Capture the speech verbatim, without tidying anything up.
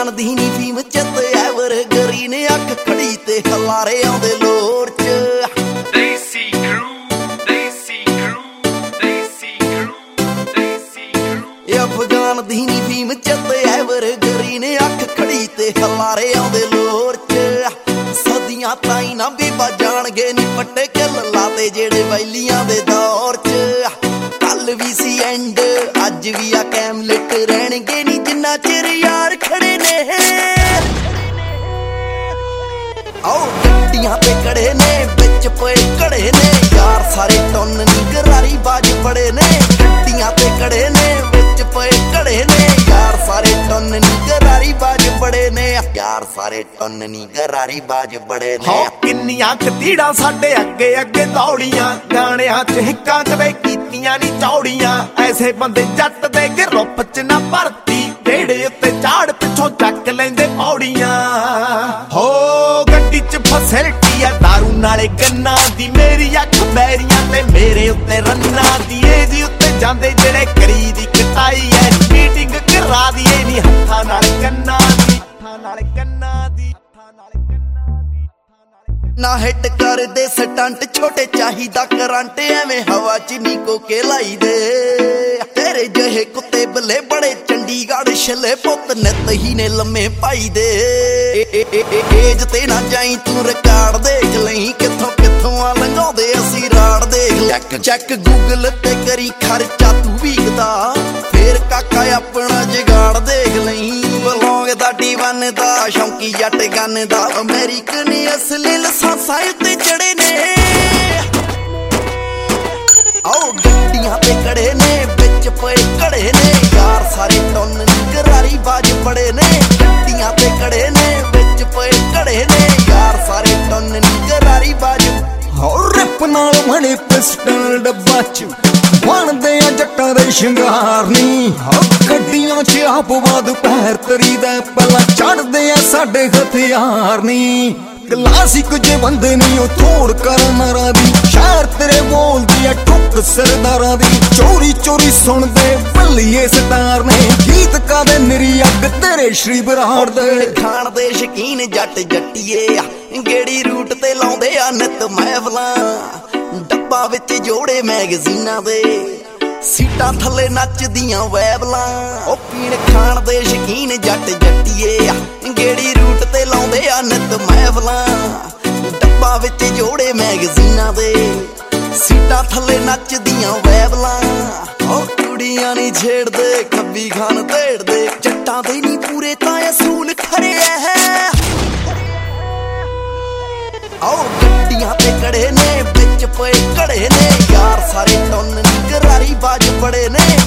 ਅਫਗਾਨ ਦੀ ਨੀ ਫੀਮ ਚੱਤ ever green ਅੱਖ ਖੜੀ ਤੇ ਹਲਾਰੇ ਆਉਂਦੇ ਲੋਰ ਚ ਦੇਸੀ ਕਰੂ ਦੇਸੀ ਕਰੂ ਦੇਸੀ ਕਰੂ ਦੇਸੀ ਕਰੂ ਅਫਗਾਨ ਦੀ ਨੀ ਫੀਮ ਚੱਤ ਐਵਰ ਗਰੀਨ ਅੱਖ ਖੜੀ ਤੇ ਹਲਾਰੇ ਆਉਂਦੇ ਲੋਰ ਚ ਸਦੀਆਂ ਤਾਈ ਨਾ ਬੀਬਾ ਜਾਣਗੇ ਨੀ ਪੱਟੇ ਕਿੱਲ ਲਾਤੇ ਜਿਹੜੇ ਵੈਲੀਆਂ ਦੇ ਦੌਰ ਚ ਕੱਲ ਵੀ ਸੀ ਐਂਡ ਅੱਜ ਵੀ ਆ ਕੈਮਲੇਟ ਰਹਿਣਗੇ ਨੀ ਜਿੰਨਾ ਚਿਰ ਯਾਰ ਖੜੇ ਨੇ ਆਓ ਗੱਡੀਆਂ ਤੇ ਖੜੇ ਨੇ ਵਿੱਚ ਪਏ ਘੜੇ ਨੇ ਯਾਰ ਸਾਰੇ ਟੁੰਨ ਨੀ ਗਰਾਰੀ ਬਾਜ ਬੜੇ ਨੇ ਗੱਡੀਆਂ ਤੇ ਖੜੇ ਨੇ ਵਿੱਚ ਪਏ ਘੜੇ ਨੇ ਯਾਰ ਸਾਰੇ ਟੁੰਨ ਨੀ ਗਰਾਰੀ ਬਾਜ ਬੜੇ ਨੇ ਯਾਰ ਸਾਰੇ ਟੁੰਨ ਨੀ ਗਰਾਰੀ ਬਾਜ ਬੜੇ ਨੇ ਹੋ ਕਿੰਨੀਆਂ ਕਤੀੜਾਂ ਸਾਡੇ ਅੱਗੇ ਅੱਗੇ ਦੌੜੀਆਂ ਗਾਣਿਆਂ ਚ ਹਿੱਕਾਂ ਕਦੇ ਕੀਤੀਆਂ ਨੀ ਚੌੜੀਆਂ ਐਸੇ ਬੰਦੇ ਜੱਟ ਦੇ ਗਰੁੱਪ ਚ ਨਾ ਭਰਤੀ ਢੇੜੇ ਉੱਤੇ ਝਾੜ ਪਿੱਛੋਂ ਚੱਕ ਲੈਂਦੇ ਪੌੜੀਆਂ ਹੋ ਗੱਡੀ ਚ ਫੈਸਿਲਿਟੀ ਆ ਦਾਰੂ ਨਾਲੇ ਗੰਨਾ ਦੀ ਮੇਰੀ ਅੱਖ ਬੈਰੀਆਂ ਤੇ ਮੇਰੇ ਉੱਤੇ ਰੰਨਾਂ ਦੀ ਏਜ ਉੱਤੇ ਜਾਂਦੇ ਜਿਹੜੇ ਕਰੀ ਦੀ ਕਟਾਈ ਐ ਮੀਟਿੰਗ ਕਰਾ ਦੀਏ ਨੀ ਹੱਥਾਂ ਨਾਲ ਕੰਨਾਂ ਦੀ ਹੱਥਾਂ ਨਾਲ ਕੰਨਾਂ ਦੀ ਹੱਥਾਂ ਨਾਲ ਕੰਨਾਂ ਦੀ ਨਾ ਹਿੱਟ ਕਰਦੇ ਸਟੰਟ ਛੋਟੇ ਚਾਹੀਦਾ ਕਰੰਟ ਐਵੇਂ ਹਵਾ ਚ ਨੀ ਕੋਕੇ ਲਾਈ ਦੇ ਤੇਰੇ ਜਿਹੇ ਕੁੱਤੇ ਬੱਲੇ ਬੜੇ ਚੰਡੀਗੜ੍ਹ ਛੱਲੇ ਪੁੱਤ ਨਿੱਤ ਹੀ ਨੇ ਲੰਮੇ ਪਾਈ ਦੇ ਏਜ ਤੇ ਨਾ ਜਾਈ ਤੂੰ ਰਿਕਾਰਡ ਦੇਖ ਲਈ ਕਿੱਥੋਂ ਕਿੱਥੋਂ ਆ ਲੰਘਾਉਂਦੇ ਅਸੀਂ ਰਾੜ ਦੇਖ ਚੈੱਕ ਚੈੱਕ ਗੂਗਲ ਤੇ ਕਰੀ ਖਰਚਾ ਤੂੰ ਵੀਕਦਾ ਫੇਰ ਕਾਕਾ ਆਪਣਾ ਜਗਾੜ ਦੇਖ ਲਈ ਬਲੌਂਗ ਦਾ ਡੀ ਵਨ ਦਾ ਸ਼ੌਂਕੀ ਜੱਟ ਗੰਨ ਦਾ ਅਮਰੀਕਨ ਅਸਲੀ ਲਾਇਸੈਂਸਾਂ ਉੱਤੇ ਚੜੇ ਨੇ ਆਓ ਗੱਡੀਆਂ ਤੇ ਖੜੇ ਨੇ ਵਿੱਚ ਪਏ ਘੜੇ ਨੇ ਯਾਰ ਸਾਰੇ ਟੁੰਨ ਨੀ ਗਰਾਰੀ ਬਾਜ ਬੜੇ ਨੇ ਗੱਡੀਆਂ ਤੇ ਖੜੇ ਨੇ ਵਿੱਚ ਪਏ ਘੜੇ ਨੇ ਯਾਰ ਸਾਰੇ ਟੁੰਨ ਨੀ ਗਰਾਰੀ ਬਾਜ ਹੋ ਰਿਪ ਨਾਲ ਬਣੇ ਪਿਸਟਲ ਡੱਬਾ ਚ ਬਣਦੇ ਆ ਜੱਟਾਂ ਦੇ ਸ਼ਿੰਗਾਰ ਨੀ ਹੋ ਗੱਡੀਆਂ ਚ ਆਪ ਬਾਦ ਪੈਰ ਤਰੀ ਦਾ ਪਹਿਲਾਂ ਚੜਦੇ ਆ ਸਾਡੇ ਹਥਿਆਰ ਨੀ ਕਲਾਸਿਕ ਜੇ ਬੰਦੇ ਨਹੀਂ ਉਹ ਥੋੜ ਕਰਨ ਮਾਰਾ ਦੀ ਸ਼ਹਿਰ ਤੇਰੇ ਬੋਲਦੀ ਆ ਠੁੱਕ ਸਰਦਾਰਾਂ ਦੀ ਚੋਰੀ ਚੋਰੀ ਸੁਣਦੇ ਭੱਲੀਏ ਸਟਾਰ ਨੇ ਗੀਤ ਕਾਦੇ ਨਿਰੀ ਅੱਗ ਤੇਰੇ ਸ਼੍ਰੀ ਬਰਾੜ ਦੇ ਖਾਣ ਦੇ ਸ਼ਕੀਨ ਜੱਟ ਜੱਟੀਏ ਆ ਗੇੜੀ ਰੂਟ ਤੇ ਲਾਉਂਦੇ ਆ ਨਿਤ ਮਹਿਫਲਾਂ ਡੱਬਾ ਵਿੱਚ ਜੋੜੇ ਮੈਗਜ਼ੀਨਾਂ ਦੇ ਸੀਟਾਂ ਥੱਲੇ ਨੱਚਦੀਆਂ ਵੈਬਲਾਂ ਉਹ ਪੀਣ ਖਾਣ ਦੇ ਸ਼ਕੀਨ ਜੱਟ ਜੱਟੀਏ ਆ ਗੇੜੀ ਰੂਟ ਤੇ ਲਾਉਂਦੇ ਆ ਨਿਤ ਮਹਿਫਲਾਂ ਡੱਬਾ ਵਿੱਚ ਜੋੜੇ ਮੈਗਜ਼ੀਨਾਂ ਦੇ ਸੀਟਾਂ ਥੱਲੇ ਨੱਚਦੀਆਂ ਵੈਬਲਾਂ ਉਹ ਕੁੜੀਆਂ ਨੀ ਛੇੜਦੇ ਖੱਬੀ ਖਾਨ ਢੇੜਦੇ ਜੱਟਾਂ ਦੇ ਨੀ ਪੂਰੇ ਤਾਂ ਅਸੂਲ ਖਰੇ ਹੈ ਆਓ ਗੱਡੀਆਂ ਤੇ ਖੜੇ ਨੇ ਵਿੱਚ ਪਏ ਘੜੇ ਨੇ ਯਾਰ ਸਾਰੇ ਟੁੰਨ ਨੀ ਗਰਾਰੀ ਬਾਜ ਬੜੇ ਨੇ